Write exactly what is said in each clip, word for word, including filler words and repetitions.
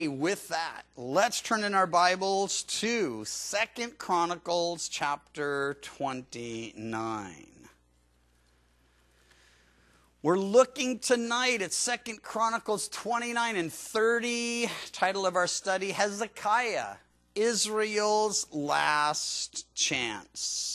With that, let's turn in our Bibles to Second Chronicles chapter twenty-nine. We're looking tonight at Second Chronicles twenty-nine and thirty. Title of our study, Hezekiah, Israel's Last Chance.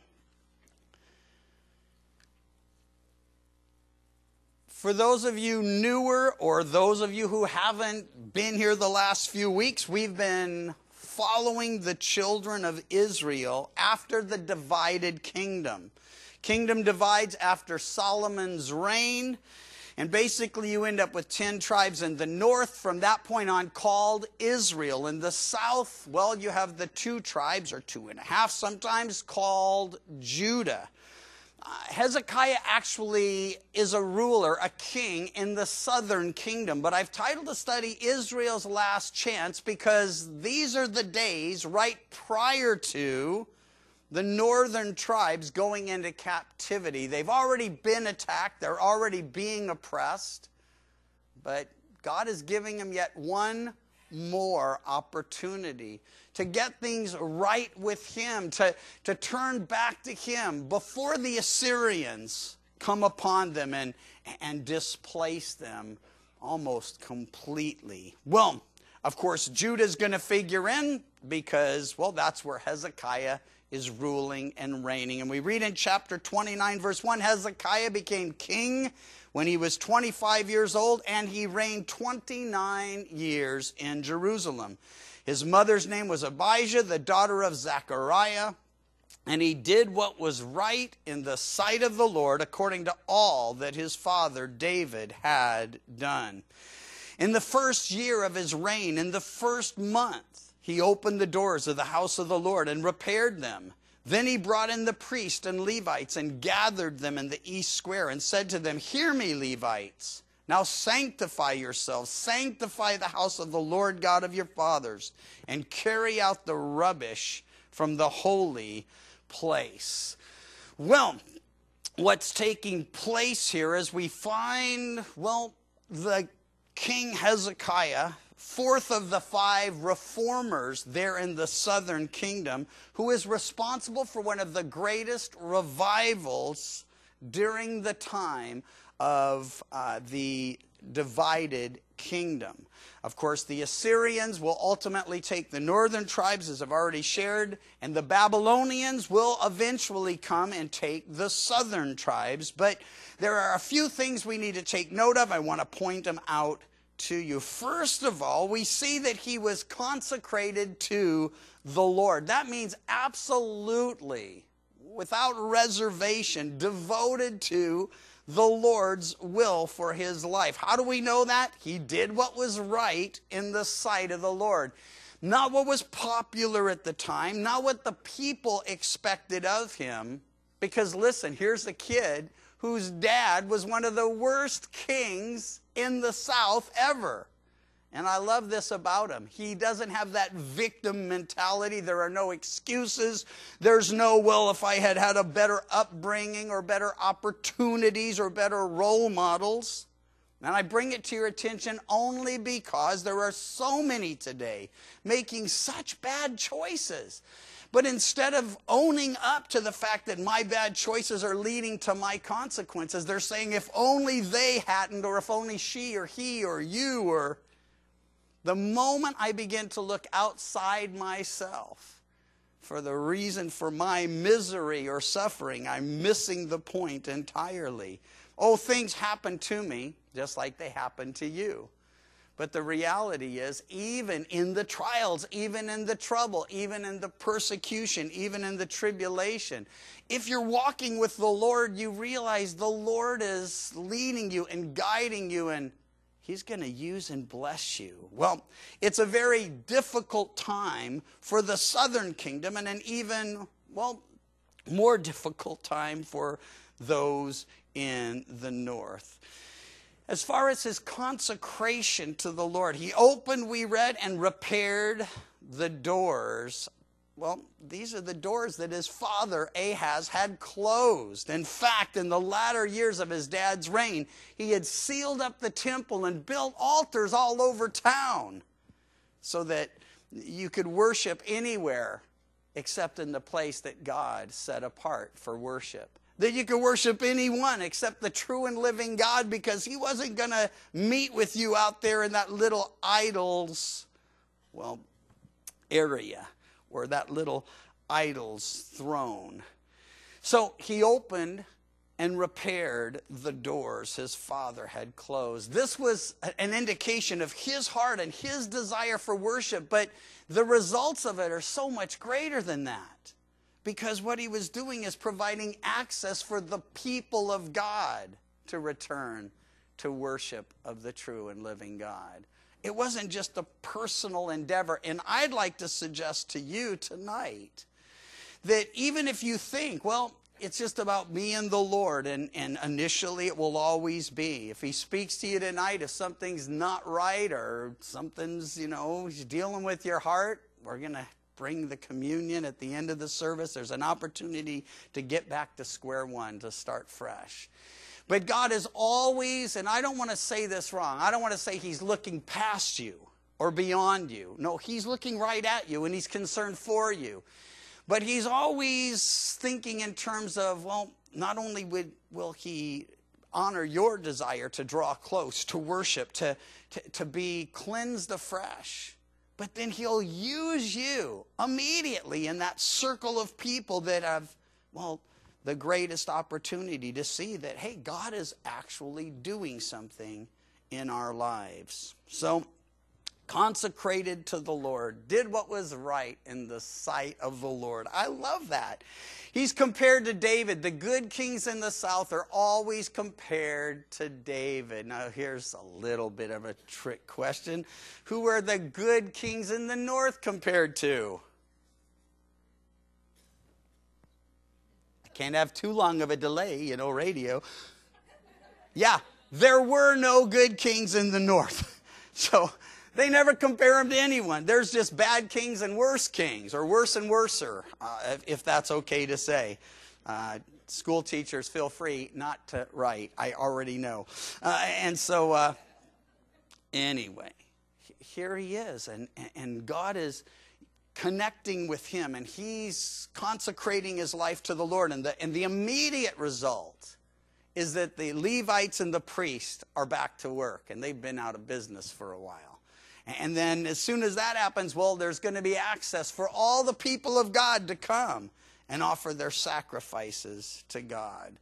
For those of you newer or those of you who haven't been here the last few weeks, we've been following the children of Israel after the divided kingdom. Kingdom divides after Solomon's reign, and basically you end up with ten tribes in the north from that point on called Israel. In the south, well, you have the two tribes, or two and a half sometimes, called Judah. Uh, Hezekiah actually is a ruler, a king in the southern kingdom. But I've titled the study Israel's Last Chance because these are the days right prior to the northern tribes going into captivity. They've already been attacked. They're already being oppressed. But God is giving them yet one more opportunity to get things right with Him, to, to turn back to Him before the Assyrians come upon them and, and displace them almost completely. Well, of course, Judah's going to figure in because, well, that's where Hezekiah is ruling and reigning. And we read in chapter twenty-nine, verse one, Hezekiah became king when he was twenty-five years old, and he reigned twenty-nine years in Jerusalem. His mother's name was Abijah, the daughter of Zechariah, and he did what was right in the sight of the Lord according to all that his father David had done. In the first year of his reign, in the first month, he opened the doors of the house of the Lord and repaired them. Then he brought in the priests and Levites and gathered them in the east square and said to them, "Hear me, Levites. Now sanctify yourselves, sanctify the house of the Lord God of your fathers, and carry out the rubbish from the holy place." Well, what's taking place here is we find, well, the King Hezekiah, fourth of the five reformers there in the southern kingdom, who is responsible for one of the greatest revivals during the time of uh, the divided kingdom. Of course, the Assyrians will ultimately take the northern tribes, as I've already shared, and the Babylonians will eventually come and take the southern tribes. But there are a few things we need to take note of. I want to point them out to you. First of all, we see that he was consecrated to the Lord. That means absolutely, without reservation, devoted to the Lord's will for his life. How do we know that? He did what was right in the sight of the Lord. Not what was popular at the time, not what the people expected of him. Because listen, here's a kid whose dad was one of the worst kings in the South ever. And I love this about him. He doesn't have that victim mentality. There are no excuses. There's no, well, if I had had a better upbringing or better opportunities or better role models. And I bring it to your attention only because there are so many today making such bad choices. But instead of owning up to the fact that my bad choices are leading to my consequences, they're saying if only they hadn't, or if only she or he or you or... The moment I begin to look outside myself for the reason for my misery or suffering, I'm missing the point entirely. Oh, things happen to me just like they happen to you. But the reality is, even in the trials, even in the trouble, even in the persecution, even in the tribulation, if you're walking with the Lord, you realize the Lord is leading you and guiding you, and He's going to use and bless you. Well, it's a very difficult time for the southern kingdom, and an even, well, more difficult time for those in the north. As far as his consecration to the Lord, he opened, we read, and repaired the doors. Well, these are the doors that his father Ahaz had closed. In fact, in the latter years of his dad's reign, he had sealed up the temple and built altars all over town. so that you could worship anywhere except in the place that God set apart for worship. That you could worship anyone except the true and living God, because he wasn't going to meet with you out there in that little idol's, well, area, or that little idol's throne. So he opened and repaired the doors his father had closed. This was an indication of his heart and his desire for worship, but the results of it are so much greater than that, because what he was doing is providing access for the people of God to return to worship of the true and living God. It wasn't just a personal endeavor, and I'd like to suggest to you tonight that even if you think, well, it's just about me and the Lord, and, and initially it will always be. If he speaks to you tonight, if something's not right or something's, you know, he's dealing with your heart, we're going to bring the communion at the end of the service. There's an opportunity to get back to square one, to start fresh. But God is always, and I don't want to say this wrong, I don't want to say he's looking past you or beyond you. No, he's looking right at you, and he's concerned for you. But he's always thinking in terms of, well, not only would, will he honor your desire to draw close, to worship, to, to, to be cleansed afresh, but then he'll use you immediately in that circle of people that have, well, the greatest opportunity to see that, hey, God is actually doing something in our lives. So, consecrated to the Lord, did what was right in the sight of the Lord. I love that. He's compared to David. The good kings in the south are always compared to David. Now, here's a little bit of a trick question. Who are the good kings in the north compared to? I can't have too long of a delay, you know, radio. Yeah, there were no good kings in the north. So they never compare them to anyone. There's just bad kings and worse kings, or worse and worser, uh, if, if that's okay to say. Uh, school teachers, feel free not to write. I already know. Uh, and so, uh, anyway, here he is, and, and God is connecting with him, and he's consecrating his life to the Lord. And the, and the immediate result is that the Levites and the priests are back to work, and they've been out of business for a while. And then as soon as that happens, well, there's going to be access for all the people of God to come and offer their sacrifices to God.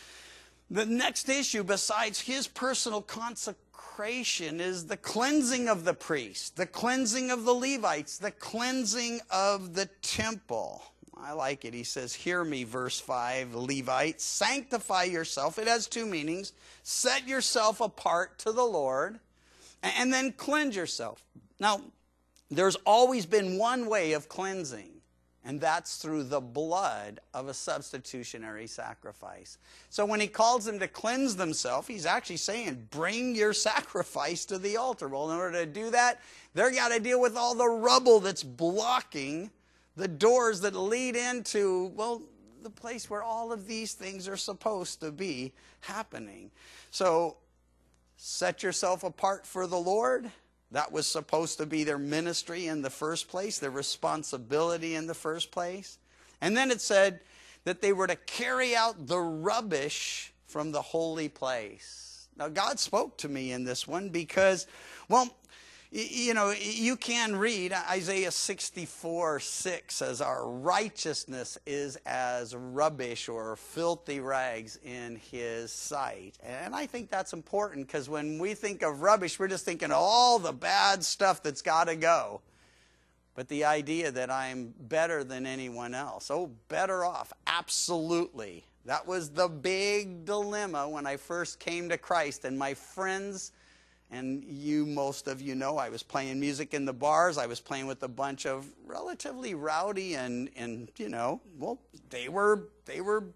The next issue, besides his personal consecration, is the cleansing of the priests, the cleansing of the Levites, the cleansing of the temple. I like it. He says, hear me, verse five, Levites, sanctify yourself. It has two meanings. Set yourself apart to the Lord, and then cleanse yourself. Now, there's always been one way of cleansing, and that's through the blood of a substitutionary sacrifice. So when he calls them to cleanse themselves, he's actually saying, bring your sacrifice to the altar. Well, in order to do that, they've got to deal with all the rubble that's blocking the doors that lead into, well, the place where all of these things are supposed to be happening. So, set yourself apart for the Lord. That was supposed to be their ministry in the first place, their responsibility in the first place. And then it said that they were to carry out the rubbish from the holy place. Now, God spoke to me in this one because, well, you know, you can read Isaiah sixty-four six says, our righteousness is as rubbish or filthy rags in his sight. And I think that's important, because when we think of rubbish, we're just thinking of all the bad stuff that's got to go. But the idea that I'm better than anyone else, oh, better off, absolutely. That was the big dilemma when I first came to Christ. And my friends, and you, most of you know, I was playing music in the bars. I was playing with a bunch of relatively rowdy and, and you know, well, they were, they were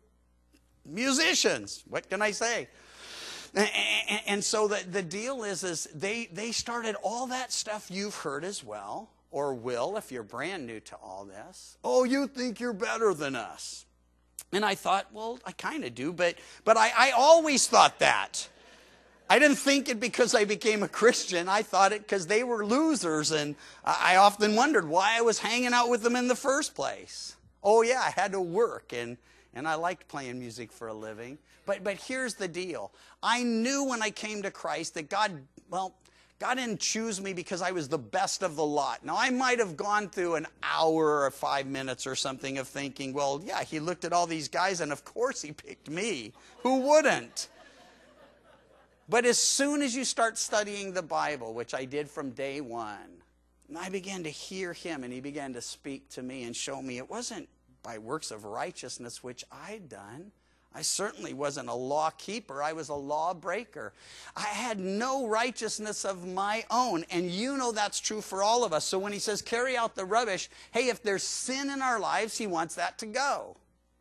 musicians. What can I say? And, and, and so the, the deal is, is they, they started all that stuff you've heard as well, or will if you're brand new to all this. Oh, you think you're better than us. And I thought, well, I kind of do, but, but I, I always thought that. I didn't think it because I became a Christian. I thought it because they were losers, and I often wondered why I was hanging out with them in the first place. Oh yeah, I had to work, and, and I liked playing music for a living. But, but here's the deal. I knew when I came to Christ that God, well, God didn't choose me because I was the best of the lot. Now, I might have gone through an hour or five minutes or something of thinking, well, yeah, he looked at all these guys, and of course he picked me. Who wouldn't? But as soon as you start studying the Bible, which I did from day one, and I began to hear him, and he began to speak to me and show me it wasn't by works of righteousness which I'd done. I certainly wasn't a law keeper. I was a law breaker. I had no righteousness of my own, and you know that's true for all of us. So when he says carry out the rubbish, hey, if there's sin in our lives, he wants that to go.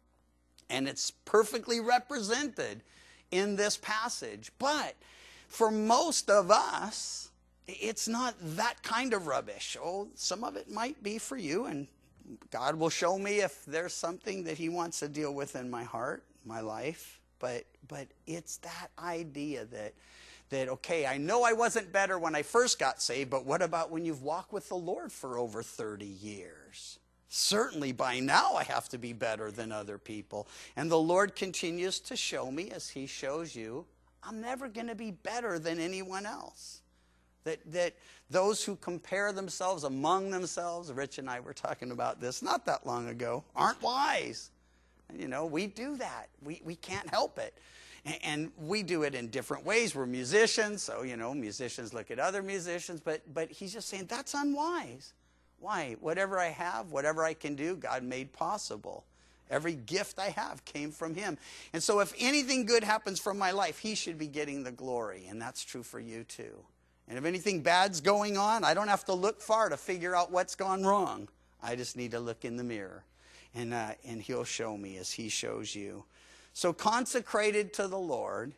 And it's perfectly represented in this passage. But for most of us, it's not that kind of rubbish. Oh, some of it might be for you, and God will show me if there's something that he wants to deal with in my heart, my life. But but it's that idea that that okay, I know I wasn't better when I first got saved, but what about when you've walked with the Lord for over thirty years? Certainly by now I have to be better than other people. And the Lord continues to show me, as he shows you, I'm never going to be better than anyone else. That, that those who compare themselves among themselves, Rich and I were talking about this not that long ago, aren't wise. And, you know, we do that. We, we can't help it. And, and we do it in different ways. We're musicians, so, you know, musicians look at other musicians. But, but he's just saying that's unwise. Why? Whatever I have, whatever I can do, God made possible. Every gift I have came from him. And so if anything good happens from my life, he should be getting the glory. And that's true for you too. And if anything bad's going on, I don't have to look far to figure out what's gone wrong. I just need to look in the mirror. And, uh, and he'll show me as he shows you. So consecrated to the Lord,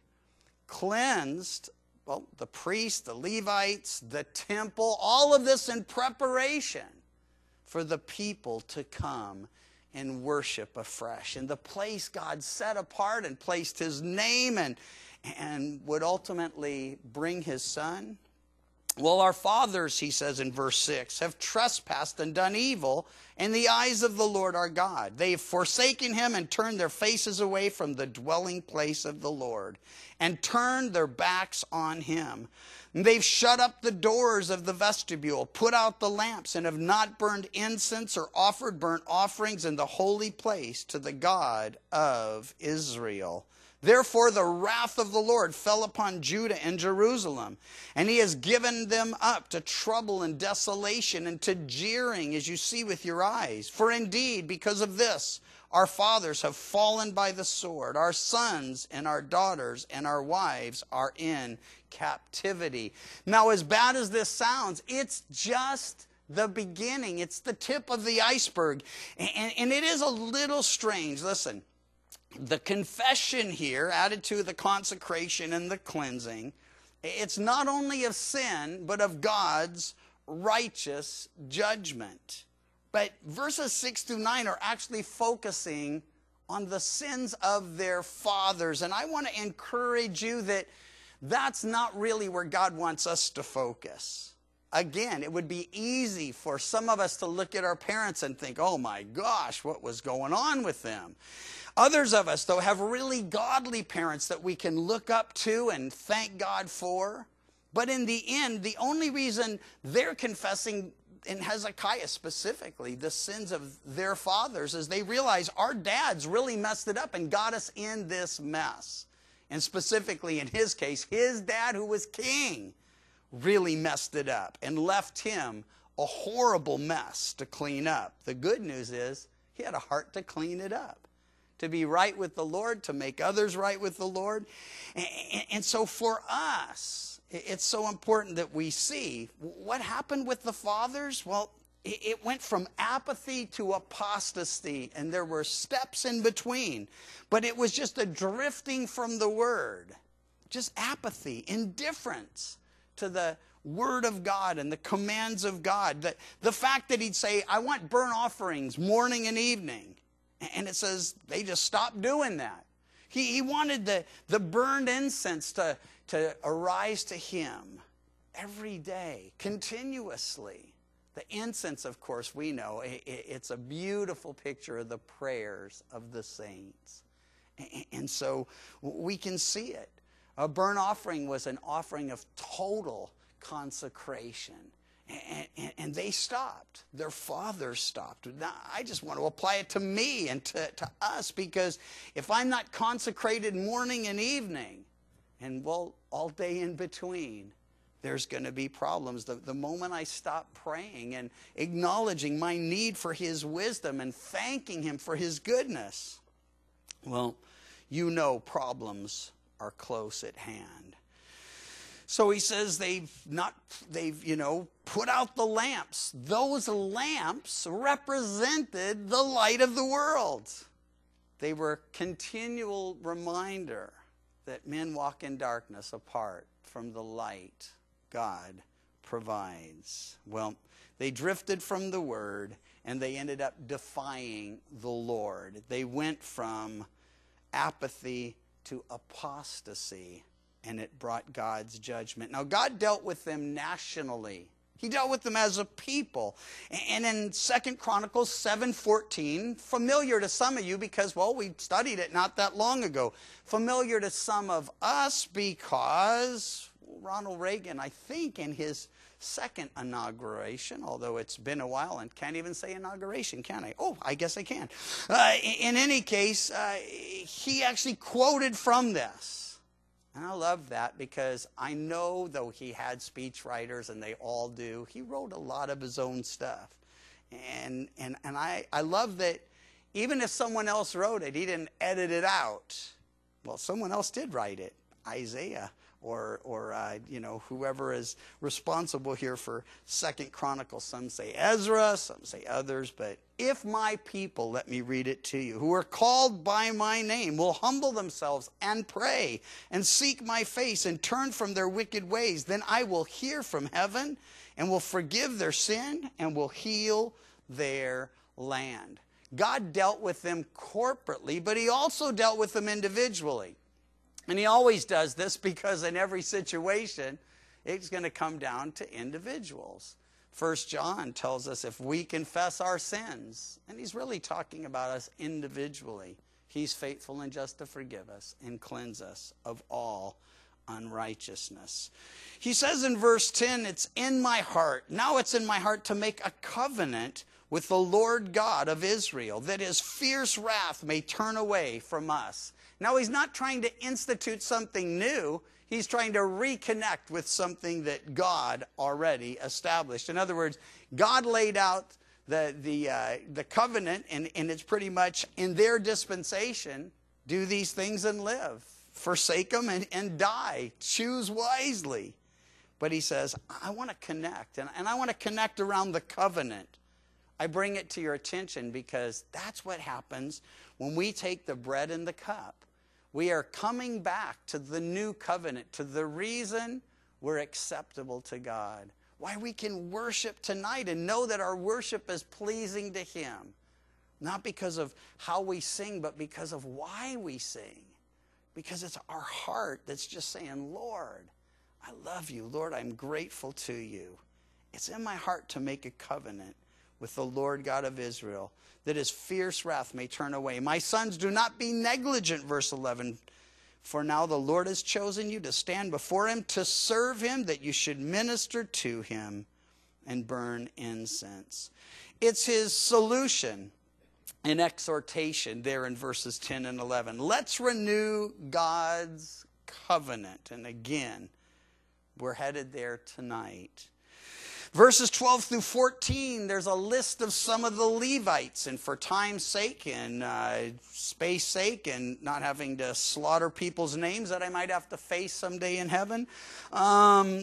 cleansed, well, the priests, the Levites, the temple, all of this in preparation for the people to come and worship afresh. In the place God set apart and placed his name and, and would ultimately bring his son. Well, our fathers, he says in verse six, have trespassed and done evil in the eyes of the Lord our God. They have forsaken him and turned their faces away from the dwelling place of the Lord and turned their backs on him. And they've shut up the doors of the vestibule, put out the lamps, and have not burned incense or offered burnt offerings in the holy place to the God of Israel. Therefore the wrath of the Lord fell upon Judah and Jerusalem, and he has given them up to trouble and desolation and to jeering, as you see with your eyes. For indeed, because of this, our fathers have fallen by the sword. Our sons and our daughters and our wives are in captivity. Now, as bad as this sounds, it's just the beginning. It's the tip of the iceberg. And, and it is a little strange. Listen. The confession here, added to the consecration and the cleansing, it's not only of sin, but of God's righteous judgment. But verses six through nine are actually focusing on the sins of their fathers. And I want to encourage you that that's not really where God wants us to focus. Again, it would be easy for some of us to look at our parents and think, oh my gosh, what was going on with them? Others of us, though, have really godly parents that we can look up to and thank God for. But in the end, the only reason they're confessing, in Hezekiah specifically, the sins of their fathers is they realize our dads really messed it up and got us in this mess. And specifically in his case, his dad, who was king, really messed it up and left him a horrible mess to clean up. The good news is he had a heart to clean it up, to be right with the Lord, to make others right with the Lord. And, and so for us, it's so important that we see what happened with the fathers. Well, it went from apathy to apostasy, and there were steps in between. But it was just a drifting from the word, just apathy, indifference to the word of God and the commands of God. The, the fact that he'd say, I want burnt offerings morning and evening. And it says they just stopped doing that. He, he wanted the, the burned incense to, to arise to him every day, continuously. The incense, of course, we know, it's a beautiful picture of the prayers of the saints. And so we can see it. A burnt offering was an offering of total consecration. And, and, and they stopped. Their father stopped. Now, I just want to apply it to me and to, to us, because if I'm not consecrated morning and evening, and well, all day in between, there's going to be problems. The, the moment I stop praying and acknowledging my need for his wisdom and thanking him for his goodness, well, you know problems are close at hand. So he says they've not, they've, you know, put out the lamps. Those lamps represented the light of the world. They were a continual reminder that men walk in darkness apart from the light God provides. Well, they drifted from the word and they ended up defying the Lord. They went from apathy to apostasy, and it brought God's judgment. Now, God dealt with them nationally. He dealt with them as a people. And in Second Chronicles seven fourteen, familiar to some of you because, well, we studied it not that long ago. Familiar to some of us because Ronald Reagan, I think, in his second inauguration, although it's been a while and can't even say inauguration, can I? Oh, I guess I can. Uh, in any case, uh, he actually quoted from this. And I love that because I know, though he had speechwriters, and they all do, he wrote a lot of his own stuff. And, and, and I, I love that even if someone else wrote it, he didn't edit it out. Well, someone else did write it, Isaiah. Or, or uh, you know, whoever is responsible here for Second Chronicles. Some say Ezra, some say others. But if my people, let me read it to you, who are called by my name, will humble themselves and pray and seek my face and turn from their wicked ways, then I will hear from heaven and will forgive their sin and will heal their land. God dealt with them corporately, but he also dealt with them individually. And he always does this because in every situation, it's going to come down to individuals. First John tells us if we confess our sins, and he's really talking about us individually, he's faithful and just to forgive us and cleanse us of all unrighteousness. He says in verse ten, it's in my heart. Now it's in my heart to make a covenant with the Lord God of Israel, that his fierce wrath may turn away from us. Now, he's not trying to institute something new. He's trying to reconnect with something that God already established. In other words, God laid out the, the, uh, the covenant, and, and it's pretty much in their dispensation, do these things and live. Forsake them and, and die. Choose wisely. But he says, I want to connect, and, and I want to connect around the covenant. I bring it to your attention because that's what happens when we take the bread and the cup. We are coming back to the new covenant, to the reason we're acceptable to God. Why we can worship tonight and know that our worship is pleasing to him. Not because of how we sing, but because of why we sing. Because it's our heart that's just saying, Lord, I love you. Lord, I'm grateful to you. It's in my heart to make a covenant with the Lord God of Israel, that his fierce wrath may turn away. My sons, do not be negligent, verse eleven. For now the Lord has chosen you to stand before him, to serve him, that you should minister to him and burn incense. It's his solution and exhortation there in verses ten and eleven. Let's renew God's covenant. And again, we're headed there tonight. Verses twelve through fourteen, there's a list of some of the Levites. And for time's sake and uh, space sake and not having to slaughter people's names that I might have to face someday in heaven, um,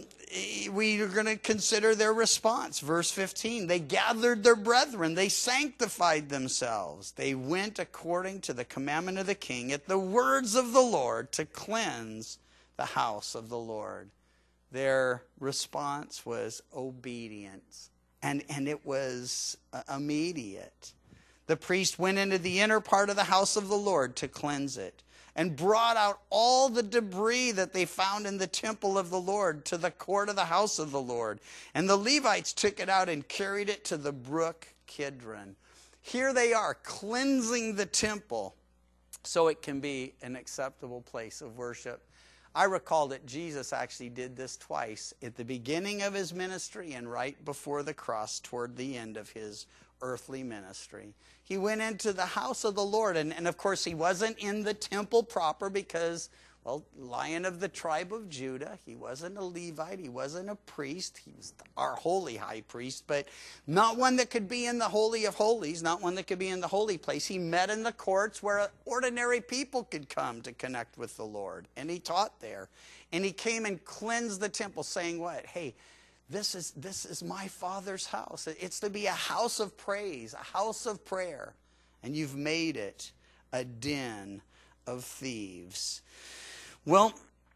we are going to consider their response. Verse fifteen, they gathered their brethren. They sanctified themselves. They went according to the commandment of the king at the words of the Lord to cleanse the house of the Lord. Their response was obedience, and, and it was uh, immediate. The priest went into the inner part of the house of the Lord to cleanse it. and brought out all the debris that they found in the temple of the Lord to the court of the house of the Lord. And the Levites took it out and carried it to the brook Kidron. Here they are, cleansing the temple so it can be an acceptable place of worship. I recall that Jesus actually did this twice, at the beginning of his ministry and right before the cross toward the end of his earthly ministry. He went into the house of the Lord, and, and of course he wasn't in the temple proper because, well, Lion of the tribe of Judah, he wasn't a Levite, he wasn't a priest, he was our holy high priest, but not one that could be in the Holy of Holies, not one that could be in the holy place. He met in the courts where ordinary people could come to connect with the Lord, and he taught there. And he came and cleansed the temple, saying what? Hey, This is, this is my Father's house. It's to be a house of praise, a house of prayer. And you've made it a den of thieves. Well,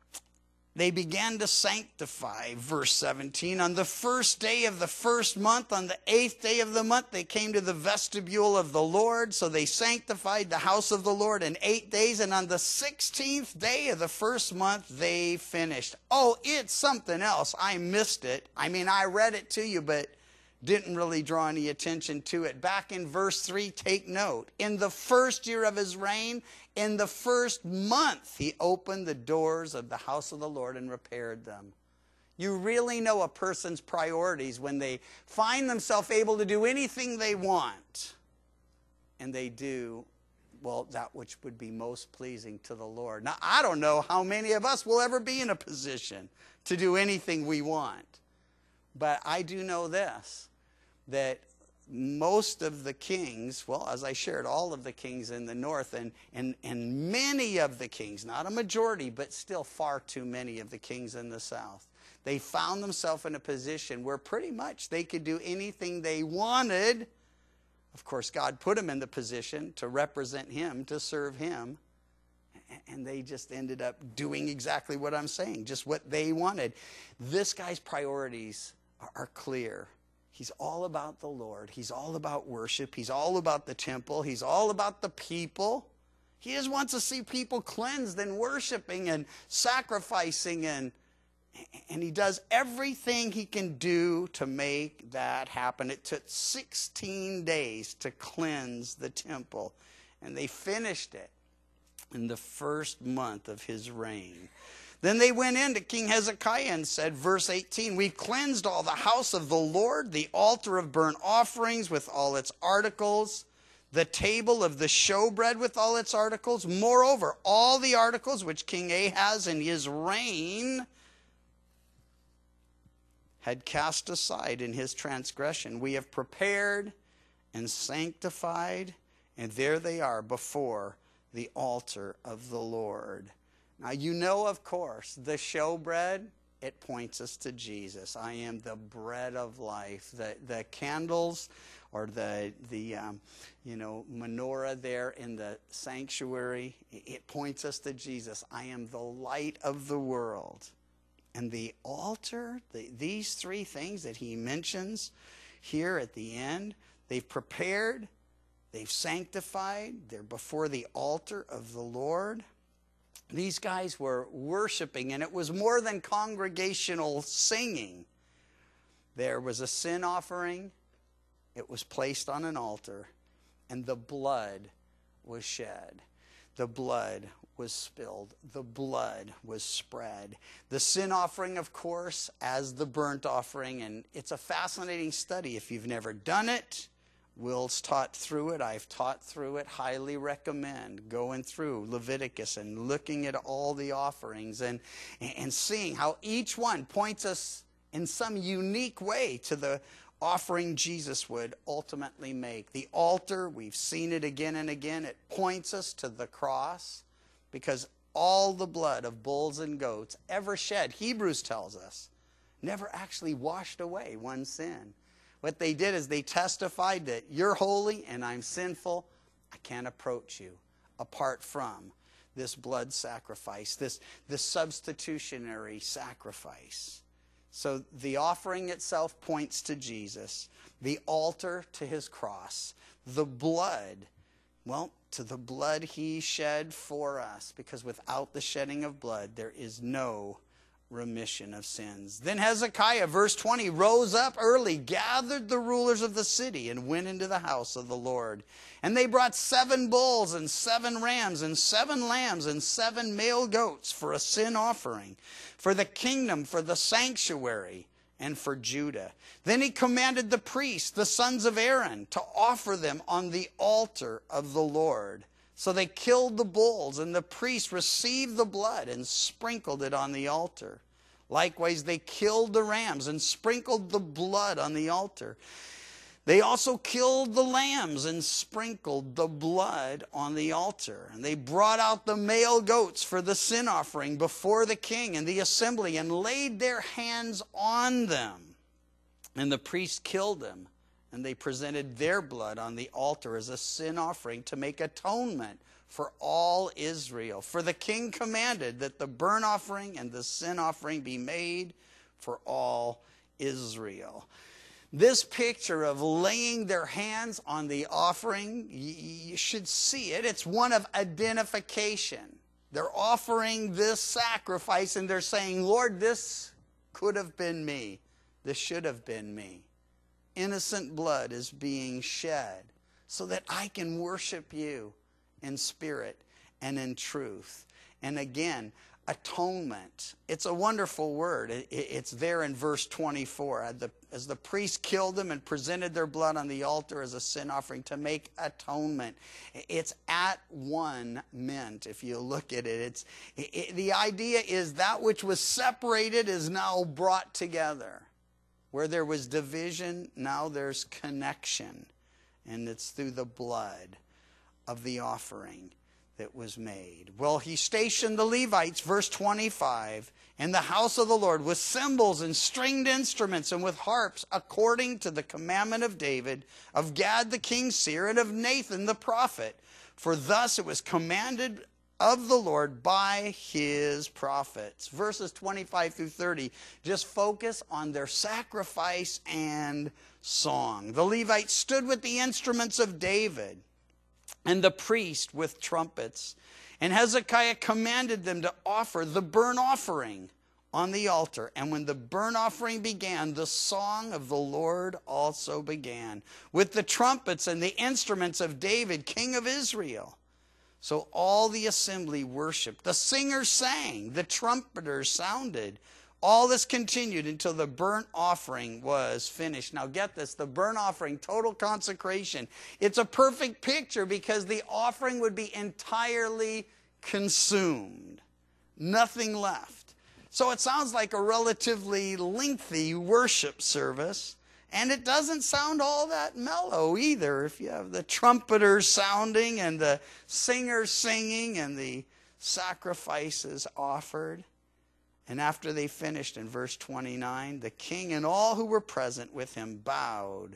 they began to sanctify, verse seventeen. On the first day of the first month, on the eighth day of the month, they came to the vestibule of the Lord. So they sanctified the house of the Lord in eight days. And on the sixteenth day of the first month, they finished. Oh, it's something else. I missed it. I mean, I read it to you, but didn't really draw any attention to it. Back in verse three, take note. In the first year of his reign, in the first month, he opened the doors of the house of the Lord and repaired them. You really know a person's priorities when they find themselves able to do anything they want. And they do, well, that which would be most pleasing to the Lord. Now, I don't know how many of us will ever be in a position to do anything we want. But I do know this, that most of the kings, well, as I shared, all of the kings in the north, and, and, and many of the kings, not a majority, but still far too many of the kings in the south, they found themselves in a position where pretty much they could do anything they wanted. Of course, God put them in the position to represent him, to serve him. And they just ended up doing exactly what I'm saying, just what they wanted. This guy's priorities are, are clear. He's all about the Lord. He's all about worship. He's all about the temple. He's all about the people. He just wants to see people cleansed and worshiping and sacrificing. And, and he does everything he can do to make that happen. It took sixteen days to cleanse the temple. And they finished it in the first month of his reign. Then they went in to King Hezekiah and said, verse eighteen, we've cleansed all the house of the Lord, the altar of burnt offerings with all its articles, the table of the showbread with all its articles. Moreover, all the articles which King Ahaz in his reign had cast aside in his transgression, we have prepared and sanctified, and there they are before the altar of the Lord. Now, you know, of course, the showbread, it points us to Jesus. I am the bread of life. The, the candles or the, the um, you know, menorah there in the sanctuary, it points us to Jesus. I am the light of the world. And the altar, the, these three things that he mentions here at the end, they've prepared, they've sanctified, they're before the altar of the Lord. These guys were worshiping, and it was more than congregational singing. There was a sin offering. It was placed on an altar, and the blood was shed. The blood was spilled. The blood was spread. The sin offering, of course, as the burnt offering, and it's a fascinating study. If you've never done it, Will's taught through it. I've taught through it. Highly recommend going through Leviticus and looking at all the offerings and, and seeing how each one points us in some unique way to the offering Jesus would ultimately make. The altar, we've seen it again and again. It points us to the cross because all the blood of bulls and goats ever shed, Hebrews tells us, never actually washed away one sin. What they did is they testified that you're holy and I'm sinful. I can't approach you apart from this blood sacrifice, this, this substitutionary sacrifice. So the offering itself points to Jesus, the altar to his cross, the blood Well, to the blood he shed for us, because without the shedding of blood, there is no remission of sins. Then Hezekiah, verse twenty, rose up early, gathered the rulers of the city, and went into the house of the Lord. And they brought seven bulls and seven rams and seven lambs and seven male goats for a sin offering, for the kingdom, for the sanctuary, and for Judah. Then he commanded the priests, the sons of Aaron, to offer them on the altar of the Lord. So they killed the bulls, and the priests received the blood and sprinkled it on the altar. Likewise, they killed the rams and sprinkled the blood on the altar. They also killed the lambs and sprinkled the blood on the altar. And they brought out the male goats for the sin offering before the king and the assembly, and laid their hands on them. And the priests killed them. And they presented their blood on the altar as a sin offering to make atonement for all Israel. For the king commanded that the burnt offering and the sin offering be made for all Israel. This picture of laying their hands on the offering, you should see it. It's one of identification. They're offering this sacrifice and they're saying, Lord, this could have been me. This should have been me. Innocent blood is being shed so that I can worship you in spirit and in truth. And again, atonement. It's a wonderful word. It's there in verse twenty-four. As the priests killed them and presented their blood on the altar as a sin offering to make atonement. It's at one meant, if you look at it. It's, it, the idea is that which was separated is now brought together. Where there was division, now there's connection. And it's through the blood of the offering that was made. Well, he stationed the Levites, verse twenty-five, in the house of the Lord with cymbals and stringed instruments and with harps, according to the commandment of David, of Gad the king's seer, and of Nathan the prophet. For thus it was commanded of the Lord by his prophets. Verses twenty-five through thirty just focus on their sacrifice and song. The Levites stood with the instruments of David, and the priest with trumpets. And Hezekiah commanded them to offer the burnt offering on the altar. And when the burnt offering began, the song of the Lord also began, with the trumpets and the instruments of David, king of Israel. So all the assembly worshiped. The singers sang. The trumpeters sounded. All this continued until the burnt offering was finished. Now get this, the burnt offering, total consecration. It's a perfect picture because the offering would be entirely consumed. Nothing left. So it sounds like a relatively lengthy worship service. And it doesn't sound all that mellow either. If you have the trumpeters sounding and the singers singing and the sacrifices offered. And after they finished in verse twenty-nine, the king and all who were present with him bowed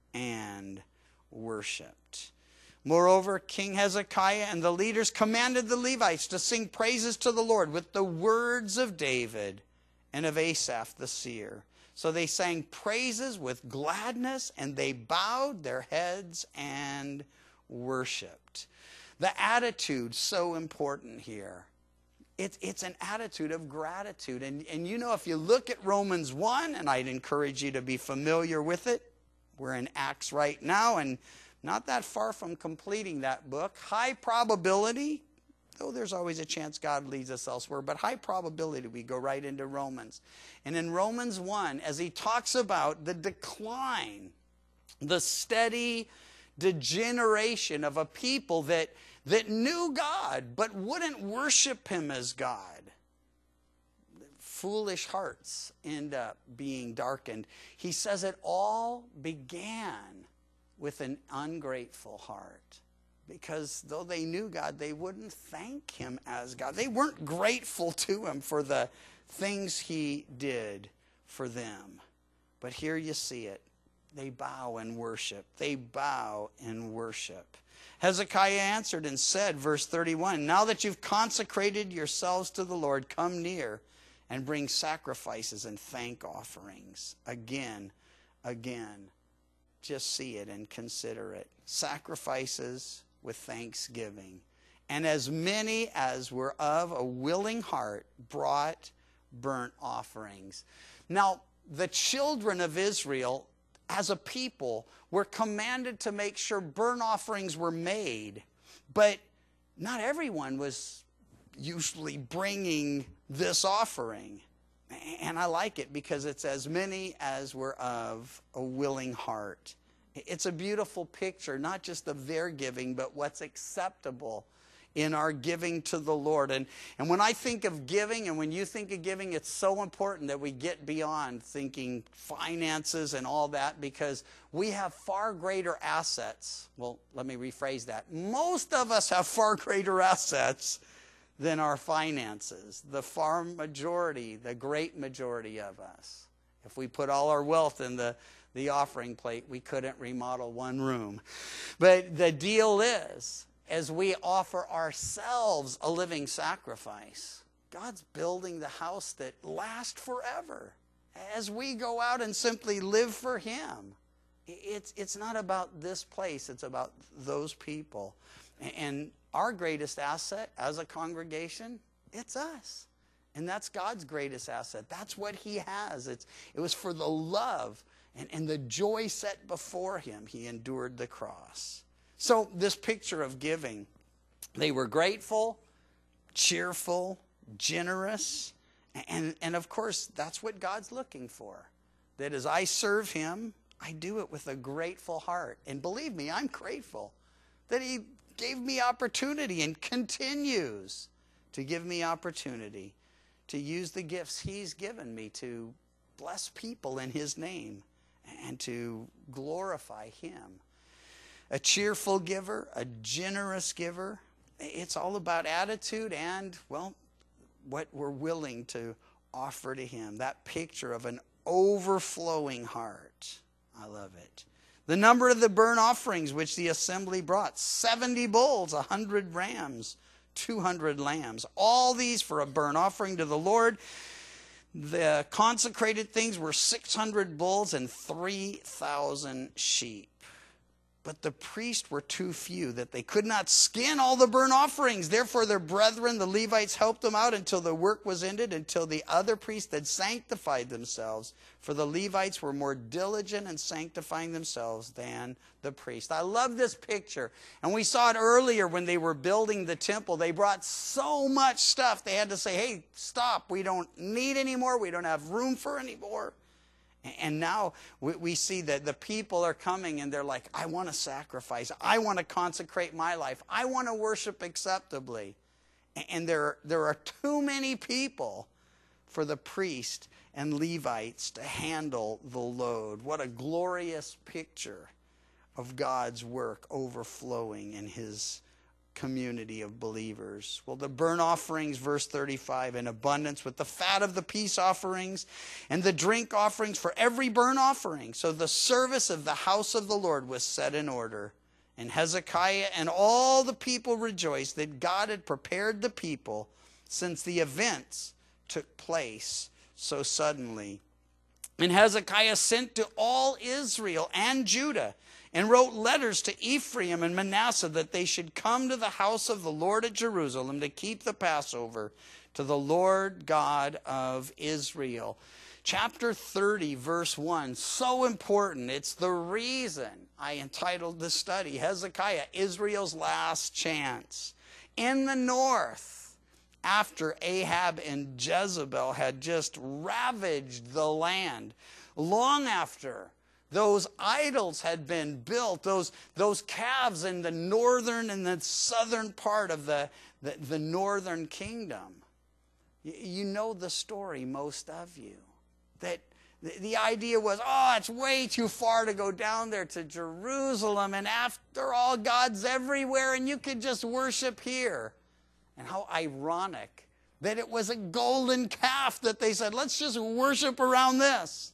and worshiped. Moreover, King Hezekiah and the leaders commanded the Levites to sing praises to the Lord with the words of David and of Asaph the seer. So they sang praises with gladness, and they bowed their heads and worshiped. The attitude, so important here. It's, it's an attitude of gratitude. And, and you know, if you look at Romans one, and I'd encourage you to be familiar with it. We're in Acts right now, and not that far from completing that book. High probability, though there's always a chance God leads us elsewhere, but high probability we go right into Romans. And in Romans one, as he talks about the decline, the steady degeneration of a people that, that knew God but wouldn't worship him as God. Foolish hearts end up being darkened. He says it all began with an ungrateful heart. Because though they knew God, they wouldn't thank him as God. They weren't grateful to him for the things he did for them. But here you see it. They bow and worship. They bow and worship. Hezekiah answered and said, verse thirty-one, now that you've consecrated yourselves to the Lord, come near and bring sacrifices and thank offerings. Again, again. Just see it and consider it. Sacrifices with thanksgiving. And as many as were of a willing heart brought burnt offerings. Now, the children of Israel, as a people, were commanded to make sure burnt offerings were made. But not everyone was usually bringing this offering. And I like it because it's as many as were of a willing heart. It's a beautiful picture, not just of their giving, but what's acceptable in our giving to the Lord. And, and when I think of giving, and when you think of giving, it's so important that we get beyond thinking finances and all that, because we have far greater assets. Well, let me rephrase that. Most of us have far greater assets than our finances. The far majority, the great majority of us. If we put all our wealth in the, the offering plate, we couldn't remodel one room. But the deal is, as we offer ourselves a living sacrifice, God's building the house that lasts forever. As we go out and simply live for Him, it's, it's not about this place, it's about those people. And our greatest asset as a congregation, it's us. And that's God's greatest asset. That's what He has. It's, it was for the love and, and the joy set before Him. He endured the cross. So this picture of giving, they were grateful, cheerful, generous, and, and of course, that's what God's looking for. That as I serve Him, I do it with a grateful heart. And believe me, I'm grateful that He gave me opportunity and continues to give me opportunity to use the gifts He's given me to bless people in His name and to glorify Him. A cheerful giver, a generous giver. It's all about attitude and, well, what we're willing to offer to Him. That picture of an overflowing heart. I love it. The number of the burnt offerings which the assembly brought, seventy bulls, one hundred rams, two hundred lambs. All these for a burnt offering to the Lord. The consecrated things were six hundred bulls and three thousand sheep. But the priests were too few, that they could not skin all the burnt offerings. Therefore their brethren, the Levites, helped them out until the work was ended, until the other priests had sanctified themselves. For the Levites were more diligent in sanctifying themselves than the priests. I love this picture. And we saw it earlier when they were building the temple. They brought so much stuff. They had to say, hey, stop. We don't need any more. We don't have room for any more. And now we see that the people are coming and they're like, I want to sacrifice. I want to consecrate my life. I want to worship acceptably. And there, there are too many people for the priest and Levites to handle the load. What a glorious picture of God's work overflowing in His community of believers. Well, the burnt offerings, verse thirty-five, in abundance with the fat of the peace offerings and the drink offerings for every burnt offering. So the service of the house of the Lord was set in order. And Hezekiah and all the people rejoiced that God had prepared the people, since the events took place so suddenly. And Hezekiah sent to all Israel and Judah and wrote letters to Ephraim and Manasseh that they should come to the house of the Lord at Jerusalem to keep the Passover to the Lord God of Israel. Chapter thirty, verse one, so important. It's the reason I entitled the study, Hezekiah, Israel's Last Chance. In the north, after Ahab and Jezebel had just ravaged the land, long after those idols had been built, those, those calves in the northern and the southern part of the, the, the northern kingdom. You, you know the story, most of you. That the, the idea was, oh, it's way too far to go down there to Jerusalem, and after all, God's everywhere, and you could just worship here. And how ironic that it was a golden calf that they said, let's just worship around this.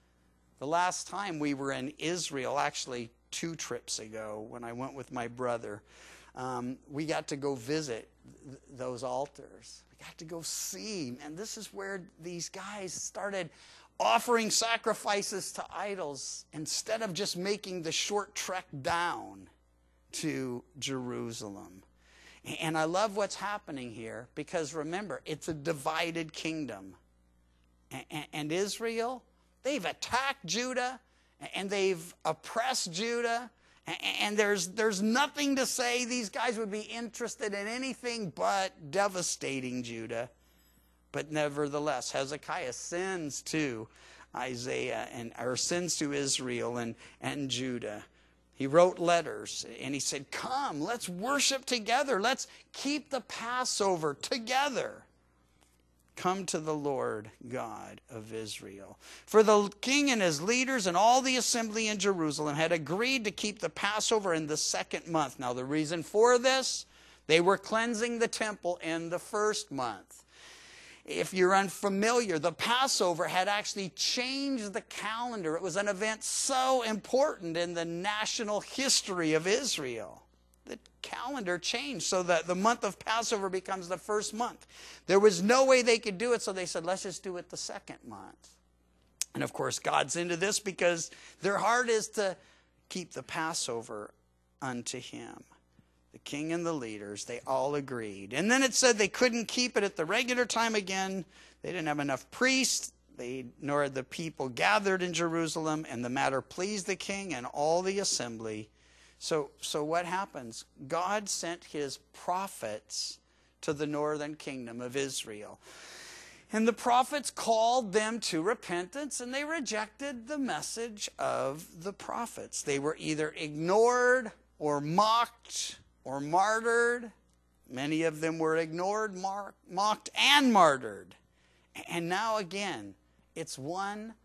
The last time we were in Israel, actually two trips ago, when I went with my brother, um, we got to go visit th- those altars. We got to go see. And this is where these guys started offering sacrifices to idols instead of just making the short trek down to Jerusalem. And I love what's happening here because remember, it's a divided kingdom. And Israel, they've attacked Judah and they've oppressed Judah. And there's, there's nothing to say these guys would be interested in anything but devastating Judah. But nevertheless, Hezekiah sends to Isaiah and or sends to Israel and, and Judah. He wrote letters and he said, come, let's worship together. Let's keep the Passover together. Come to the Lord God of Israel. For the king and his leaders and all the assembly in Jerusalem had agreed to keep the Passover in the second month. Now the reason for this, they were cleansing the temple in the first month. If you're unfamiliar, the Passover had actually changed the calendar. It was an event so important in the national history of Israel. The calendar changed so that the month of Passover becomes the first month. There was no way they could do it, so they said, let's just do it the second month. And of course, God's into this because their heart is to keep the Passover unto him. The king and the leaders, they all agreed. And then it said they couldn't keep it at the regular time again. They didn't have enough priests, they, nor had the people gathered in Jerusalem, and the matter pleased the king and all the assembly. So, so what happens? God sent his prophets to the northern kingdom of Israel. And the prophets called them to repentance, and they rejected the message of the prophets. They were either ignored or mocked or martyred. Many of them were ignored, marked, mocked, and martyred. And now again, it's one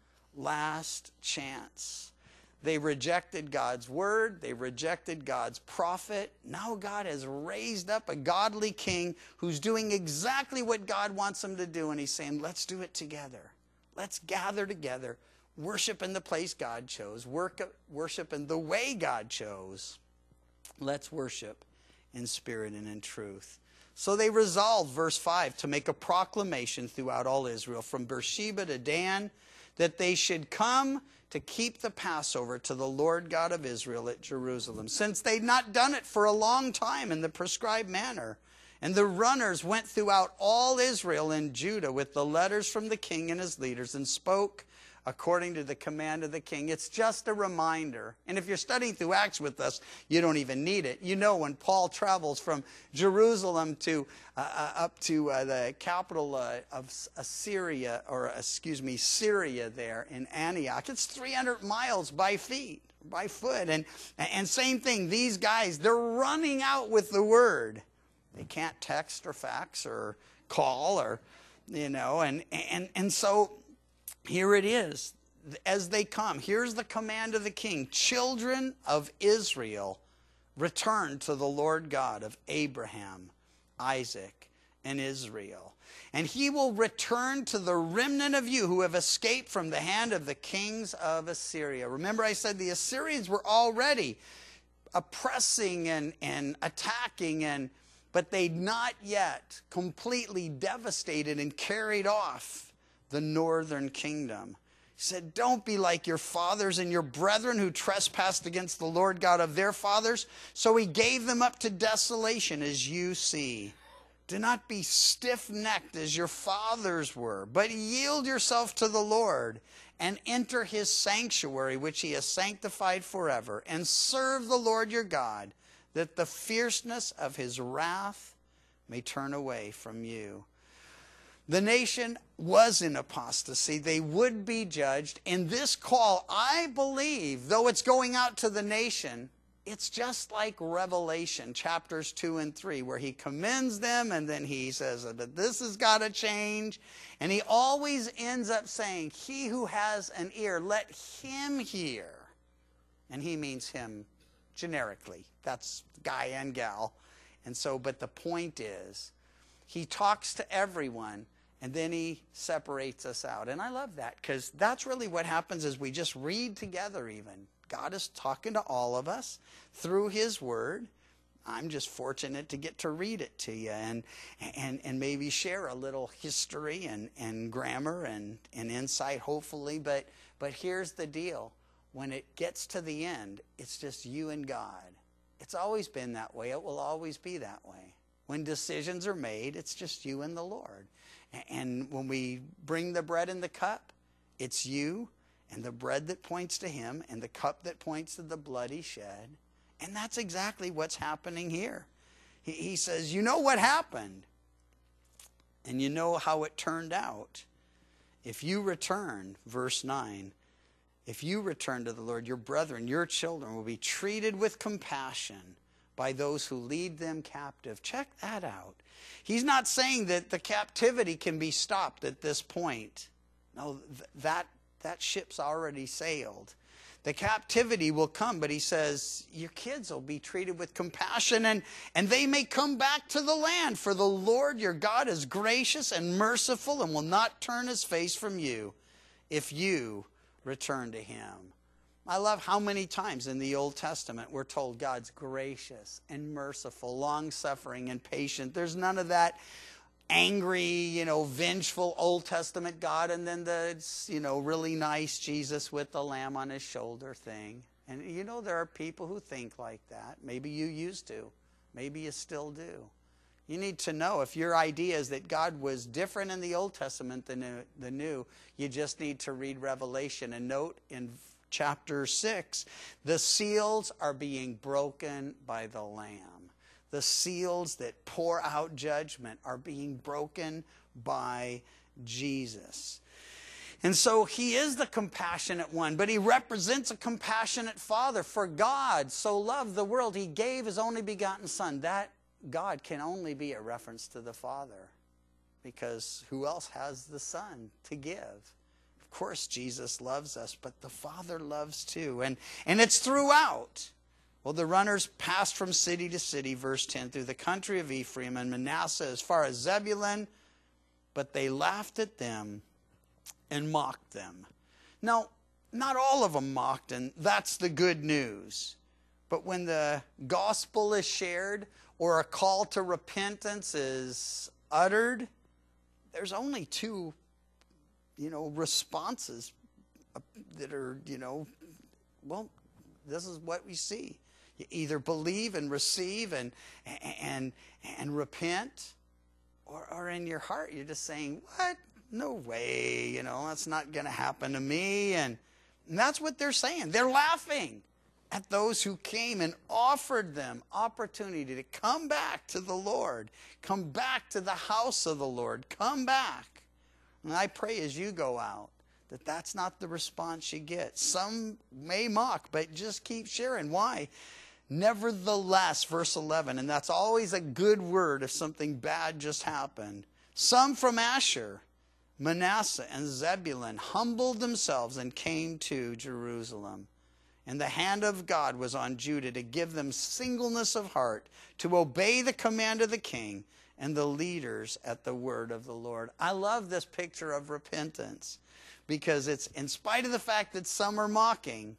last chance. They rejected God's word. They rejected God's prophet. Now God has raised up a godly king who's doing exactly what God wants him to do. And he's saying, let's do it together. Let's gather together, worship in the place God chose, work, worship in the way God chose. Let's worship in spirit and in truth. So they resolved, verse five, to make a proclamation throughout all Israel, from Beersheba to Dan, that they should come to keep the Passover to the Lord God of Israel at Jerusalem, since they'd not done it for a long time in the prescribed manner. And the runners went throughout all Israel and Judah with the letters from the king and his leaders and spoke according to the command of the king. It's just a reminder. And if you're studying through Acts with us, you don't even need it. You know when Paul travels from Jerusalem to uh, uh, up to uh, the capital uh, of Assyria, or excuse me, Syria there in Antioch, it's three hundred miles by feet, by foot. And, and same thing, these guys, they're running out with the word. They can't text or fax or call or, you know, and, and, and so here it is. As they come, here's the command of the king. Children of Israel, return to the Lord God of Abraham, Isaac, and Israel. And he will return to the remnant of you who have escaped from the hand of the kings of Assyria. Remember I said the Assyrians were already oppressing and, and attacking, and but they'd not yet completely devastated and carried off the northern kingdom. He said, don't be like your fathers and your brethren who trespassed against the Lord God of their fathers. So he gave them up to desolation, as you see. Do not be stiff-necked as your fathers were, but yield yourself to the Lord and enter his sanctuary, which he has sanctified forever, and serve the Lord your God, that the fierceness of his wrath may turn away from you. The nation was in apostasy. They would be judged. And this call, I believe, though it's going out to the nation, it's just like Revelation chapters two and three, where he commends them and then he says, but this has got to change. And he always ends up saying, he who has an ear, let him hear. And he means him generically. That's guy and gal. And so, but the point is, he talks to everyone, and then he separates us out. And I love that, because that's really what happens as we just read together even. God is talking to all of us through his word. I'm just fortunate to get to read it to you and and, and maybe share a little history and, and grammar and, and insight, hopefully. But, but here's the deal. When it gets to the end, it's just you and God. It's always been that way. It will always be that way. When decisions are made, it's just you and the Lord. And when we bring the bread and the cup, it's you and the bread that points to him and the cup that points to the blood he shed. And that's exactly what's happening here. He, he says, you know what happened, and you know how it turned out. If you return, verse nine, if you return to the Lord, your brethren, your children will be treated with compassion by those who lead them captive. Check that out. He's not saying that the captivity can be stopped at this point. No, th- that, that ship's already sailed. The captivity will come, but he says, your kids will be treated with compassion, and, and they may come back to the land. For the Lord your God is gracious and merciful and will not turn his face from you if you return to him. I love how many times in the Old Testament we're told God's gracious and merciful, long-suffering and patient. There's none of that angry, you know, vengeful Old Testament God, and then the, you know, really nice Jesus with the lamb on his shoulder thing. And, you know, there are people who think like that. Maybe you used to. Maybe you still do. You need to know, if your idea is that God was different in the Old Testament than the New, you just need to read Revelation. And note in chapter six, the seals are being broken by the Lamb. The seals that pour out judgment are being broken by Jesus. And so he is the compassionate one, but he represents a compassionate father. For God so loved the world, he gave his only begotten son. That God can only be a reference to the Father, because who else has the Son to give? Of course, Jesus loves us, but the Father loves too. And, and it's throughout. Well, the runners passed from city to city, verse ten, through the country of Ephraim and Manasseh as far as Zebulun, but they laughed at them and mocked them. Now, not all of them mocked, and that's the good news. But when the gospel is shared or a call to repentance is uttered, there's only two, you know, responses that are, you know, well, this is what we see. You either believe and receive and and and repent, or, or in your heart you're just saying, what? No way, you know, that's not going to happen to me. And, and that's what they're saying. They're laughing at those who came and offered them opportunity to come back to the Lord, come back to the house of the Lord, come back. And I pray as you go out that that's not the response you get. Some may mock, but just keep sharing. Why? Nevertheless, verse eleven, and that's always a good word if something bad just happened. Some from Asher, Manasseh, and Zebulun humbled themselves and came to Jerusalem. And the hand of God was on Judah to give them singleness of heart, to obey the command of the king and the leaders at the word of the Lord. I love this picture of repentance, because it's in spite of the fact that some are mocking,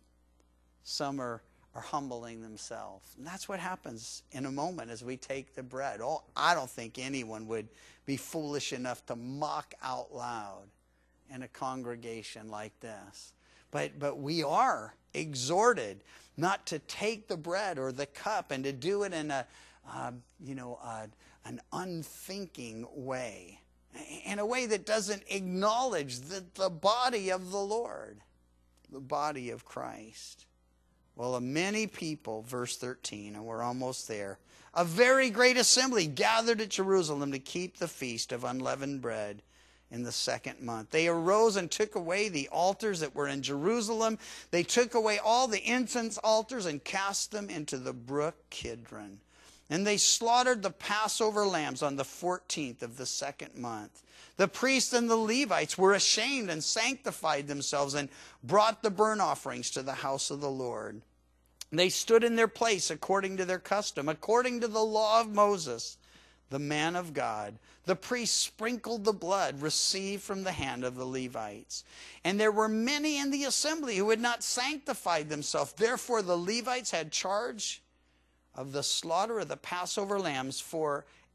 some are, are humbling themselves. And that's what happens in a moment as we take the bread. Oh, I don't think anyone would be foolish enough to mock out loud in a congregation like this. But, but we are exhorted not to take the bread or the cup and to do it in a, uh, you know, uh, an unthinking way, in a way that doesn't acknowledge the, the body of the Lord, the body of Christ. Well, a many people, verse thirteen, and we're almost there, a very great assembly gathered at Jerusalem to keep the feast of unleavened bread in the second month. They arose and took away the altars that were in Jerusalem. They took away all the incense altars and cast them into the brook Kidron. And they slaughtered the Passover lambs on the fourteenth of the second month. The priests and the Levites were ashamed and sanctified themselves and brought the burnt offerings to the house of the Lord. They stood in their place according to their custom, according to the law of Moses, the man of God. The priests sprinkled the blood received from the hand of the Levites. And there were many in the assembly who had not sanctified themselves. Therefore the Levites had charge of the slaughter of the Passover lambs for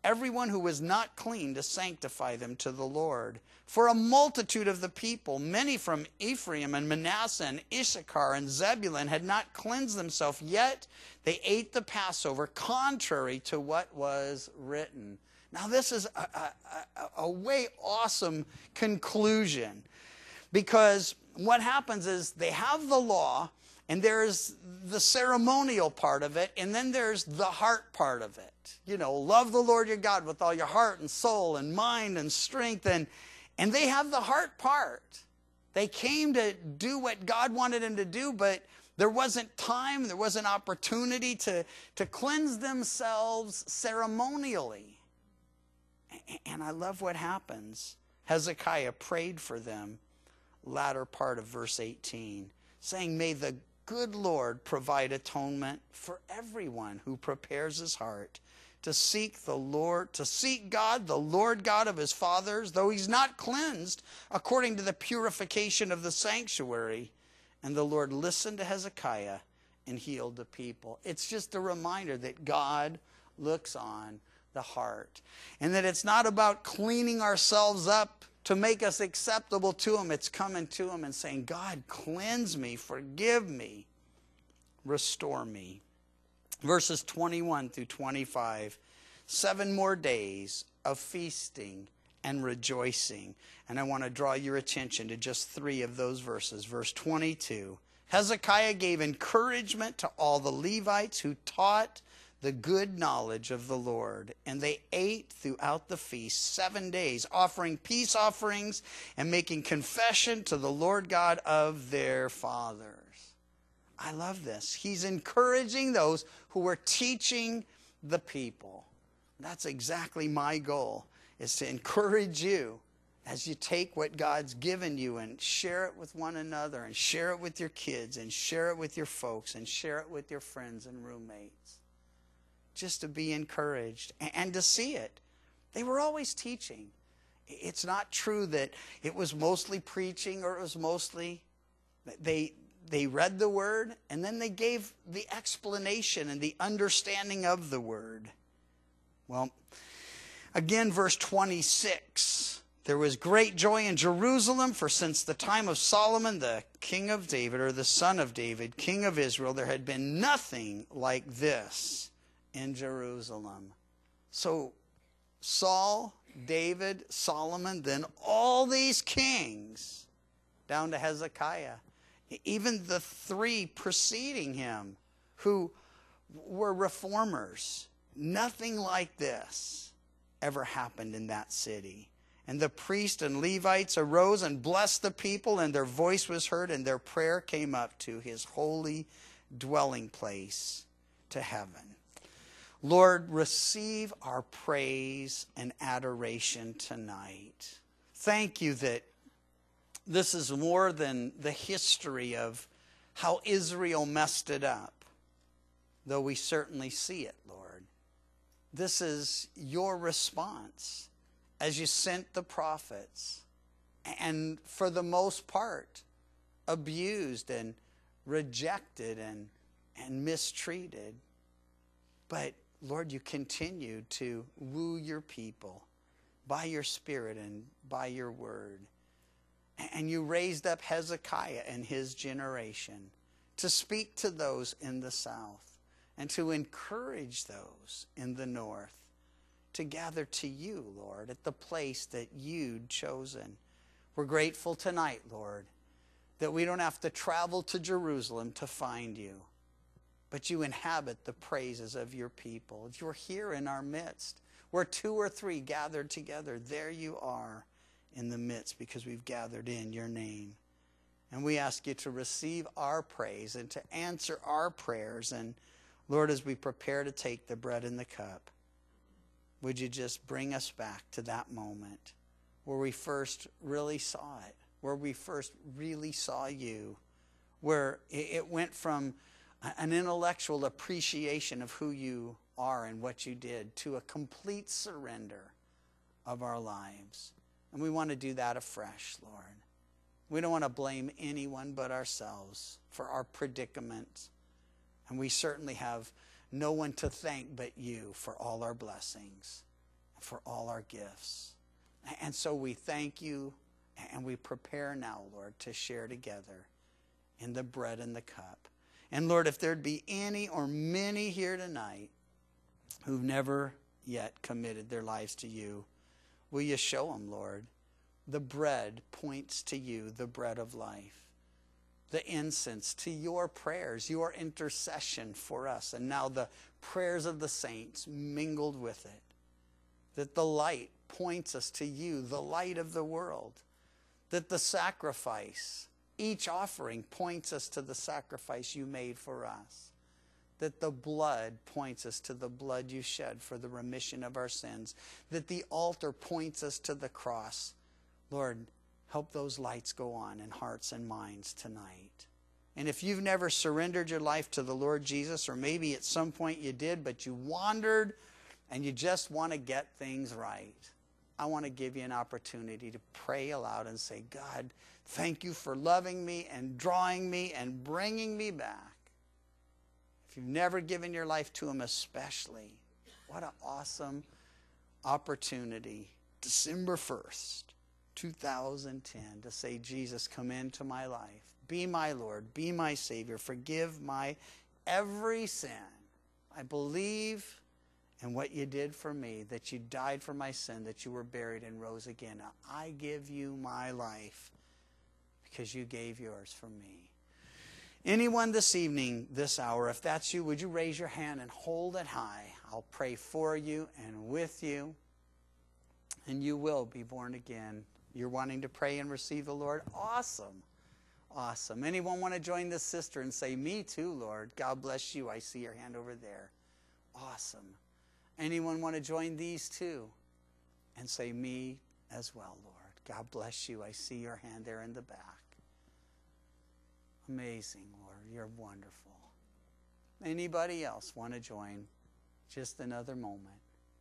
everyone who was not clean to sanctify them to the Lord. For a multitude of the people, many from Ephraim and Manasseh and Issachar and Zebulun, had not cleansed themselves, yet they ate the Passover contrary to what was written. Now this is a, a, a, a way awesome conclusion, because what happens is they have the law, and there's the ceremonial part of it, and then there's the heart part of it. You know, love the Lord your God with all your heart and soul and mind and strength. And, and they have the heart part. They came to do what God wanted them to do, but there wasn't time, there wasn't opportunity to, to cleanse themselves ceremonially. And I love what happens. Hezekiah prayed for them, latter part of verse eighteen, saying, may the good Lord provide atonement for everyone who prepares his heart to seek the Lord, to seek God, the Lord God of his fathers, though he's not cleansed according to the purification of the sanctuary. And the Lord listened to Hezekiah and healed the people. It's just a reminder that God looks on the heart, and that it's not about cleaning ourselves up to make us acceptable to him. It's coming to him and saying, God, cleanse me, forgive me, restore me. Verses twenty-one through twenty-five, seven more days of feasting and rejoicing. And I want to draw your attention to just three of those verses. Verse twenty-two, Hezekiah gave encouragement to all the Levites who taught the good knowledge of the Lord. And they ate throughout the feast seven days, offering peace offerings and making confession to the Lord God of their fathers. I love this. He's encouraging those who were teaching the people. That's exactly my goal, is to encourage you as you take what God's given you and share it with one another, and share it with your kids, and share it with your folks, and share it with your friends and roommates. Just to be encouraged and to see it. They were always teaching. It's not true that it was mostly preaching or it was mostly, they, they read the word and then they gave the explanation and the understanding of the word. Well, again, verse twenty-six. There was great joy in Jerusalem, for since the time of Solomon, the king of David, or the son of David, king of Israel, there had been nothing like this in Jerusalem. So Saul, David, Solomon, then all these kings down to Hezekiah, even the three preceding him who were reformers, nothing like this ever happened in that city. And the priests and Levites arose and blessed the people, and their voice was heard, and their prayer came up to his holy dwelling place, to heaven. Lord, receive our praise and adoration tonight. Thank you that this is more than the history of how Israel messed it up, though we certainly see it, Lord. This is your response as you sent the prophets, and for the most part, abused and rejected and, and mistreated. But Lord, you continue to woo your people by your Spirit and by your word. And you raised up Hezekiah and his generation to speak to those in the south and to encourage those in the north to gather to you, Lord, at the place that you'd chosen. We're grateful tonight, Lord, that we don't have to travel to Jerusalem to find you, but you inhabit the praises of your people. You're here in our midst. Where two or three gathered together, there you are in the midst, because we've gathered in your name. And we ask you to receive our praise and to answer our prayers. And Lord, as we prepare to take the bread and the cup, would you just bring us back to that moment where we first really saw it, where we first really saw you, where it went from an intellectual appreciation of who you are and what you did to a complete surrender of our lives. And we want to do that afresh, Lord. We don't want to blame anyone but ourselves for our predicament. And we certainly have no one to thank but you for all our blessings. for all our gifts. And so we thank you, and we prepare now, Lord, to share together in the bread and the cup. And Lord, if there'd be any or many here tonight who've never yet committed their lives to you, will you show them, Lord? The bread points to you, the bread of life. The incense to your prayers, your intercession for us. And now the prayers of the saints mingled with it. That the light points us to you, the light of the world. That the sacrifice, each offering points us to the sacrifice you made for us. That the blood points us to the blood you shed for the remission of our sins. That the altar points us to the cross. Lord, help those lights go on in hearts and minds tonight. And if you've never surrendered your life to the Lord Jesus, or maybe at some point you did, but you wandered and you just want to get things right, I want to give you an opportunity to pray aloud and say, God, thank you for loving me and drawing me and bringing me back. If you've never given your life to him especially, what an awesome opportunity. December first. two thousand ten, to say, Jesus, come into my life. Be my Lord. Be my Savior. Forgive my every sin. I believe in what you did for me, that you died for my sin, that you were buried and rose again. Now, I give you my life because you gave yours for me. Anyone this evening, this hour, if that's you, would you raise your hand and hold it high? I'll pray for you and with you, and you will be born again. You're wanting to pray and receive the Lord? Awesome. Awesome. Anyone want to join this sister and say, me too, Lord? God bless you. I see your hand over there. Awesome. Anyone want to join these two and say, me as well, Lord? God bless you. I see your hand there in the back. Amazing, Lord. You're wonderful. Anybody else want to join? Just another moment.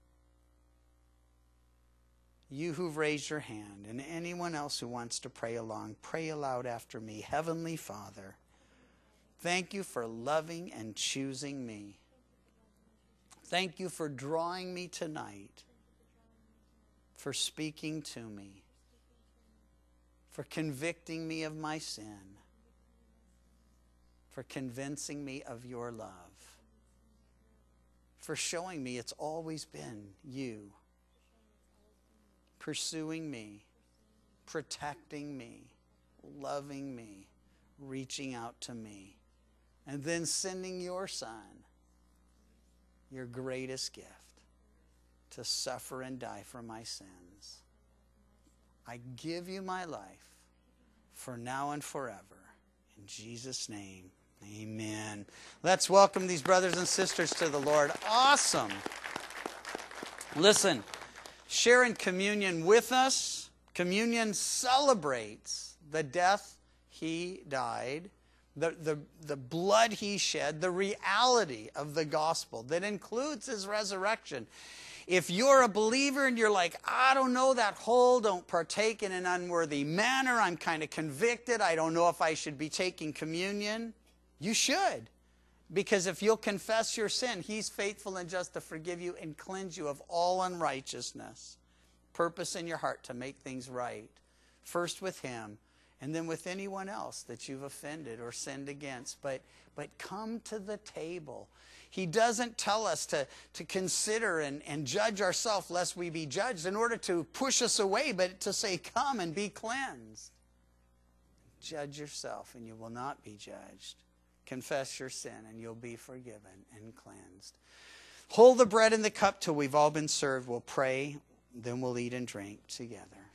You who've raised your hand, and anyone else who wants to pray along, pray aloud after me. Heavenly Father, thank you for loving and choosing me. Thank you for drawing me tonight, for speaking to me, for convicting me of my sin, for convincing me of your love, for showing me it's always been you. Pursuing me, protecting me, loving me, reaching out to me, and then sending your Son, your greatest gift, to suffer and die for my sins. I give you my life for now and forever. In Jesus' name, amen. Let's welcome these brothers and sisters to the Lord. Awesome. Listen. Sharing communion with us. Communion celebrates the death he died, the, the, the blood he shed, the reality of the gospel that includes his resurrection. If you're a believer and you're like, I don't know that whole, don't partake in an unworthy manner, I'm kind of convicted, I don't know if I should be taking communion, you should. Because if you'll confess your sin, he's faithful and just to forgive you and cleanse you of all unrighteousness. Purpose in your heart to make things right. First with him, and then with anyone else that you've offended or sinned against. But, but come to the table. He doesn't tell us to, to consider and, and judge ourselves lest we be judged in order to push us away, but to say, come and be cleansed. Judge yourself and you will not be judged. Confess your sin and you'll be forgiven and cleansed. Hold the bread and the cup till we've all been served. We'll pray, then we'll eat and drink together.